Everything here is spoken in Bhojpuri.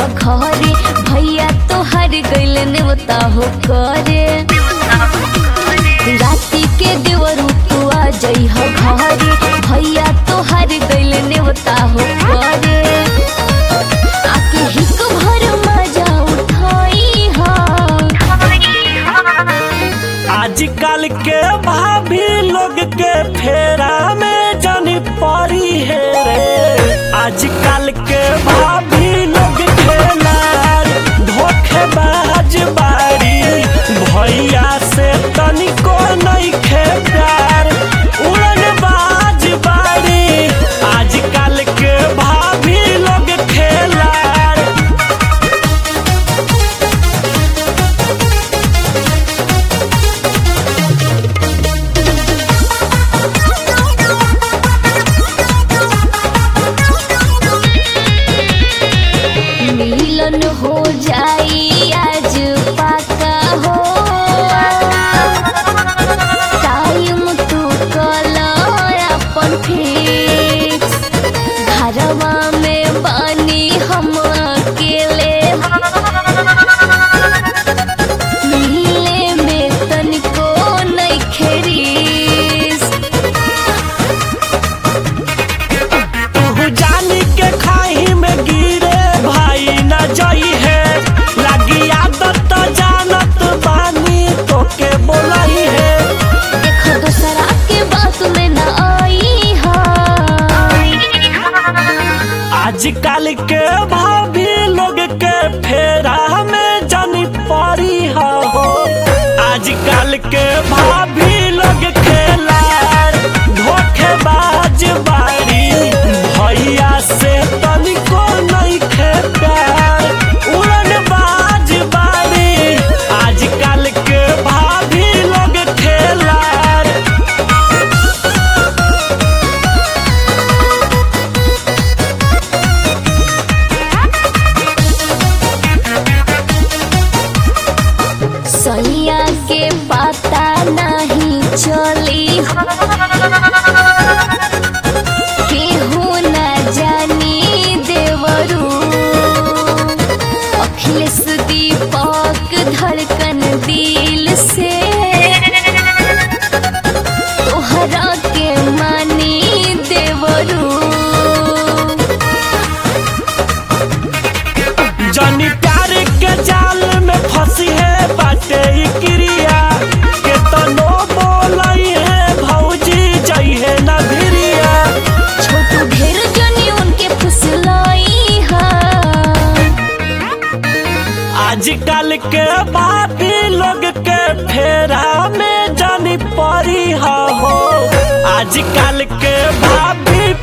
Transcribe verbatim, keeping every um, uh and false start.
घरे भैया तोहर गइल नेवता हो करे राती के देवरू तू आ जइह घरे भैया तोहर गइल नेवता हो करे आके हिक भर मजा उठाई हा आजकल के भाभी लोग के फेरा में जानी पड़ी है रे आजकल के भाभी लोग खेलार धोखेबाज बारी भैया से तनिको नइखे प्यार उड़नबाज बारी आजकल के भाभी लोग खेलार मिलन हो जाई आज पाका हो टाइम तू कल अपन फिक्स घरवा में बानी हम अकेले मिले में तनिको नइखे रिस्क तू जानी के खाई में गिरे भाई न जाई है लगी आदत तो जानत बानी तो के बोलाई है देखो दूसरा के बात में न आई हा आजकल के भाभी लोग के फेरा में जानी पड़ी हो आजकल के भाभी लोग खेलार धोखेबाज बारी भैया से तनिको नइखे प्यार उड़नबाज बारी आजकल के भाभी लोग खेलार सैया के पता नहीं चली केहू न जानी देवरू अखिलेश दीपक धड़कन दिल से तोहरा के मानी देवरू जानी प्यार के जाल में फंसी है बाटे ई क्रिया के तनो बोलाई है भौजी जई है न भिरिया छोटू ढेर जनी उनके फुसलाई हा आजकल के भाभी लोग के फेरा में जानी पड़ी हो आजकल के भाभी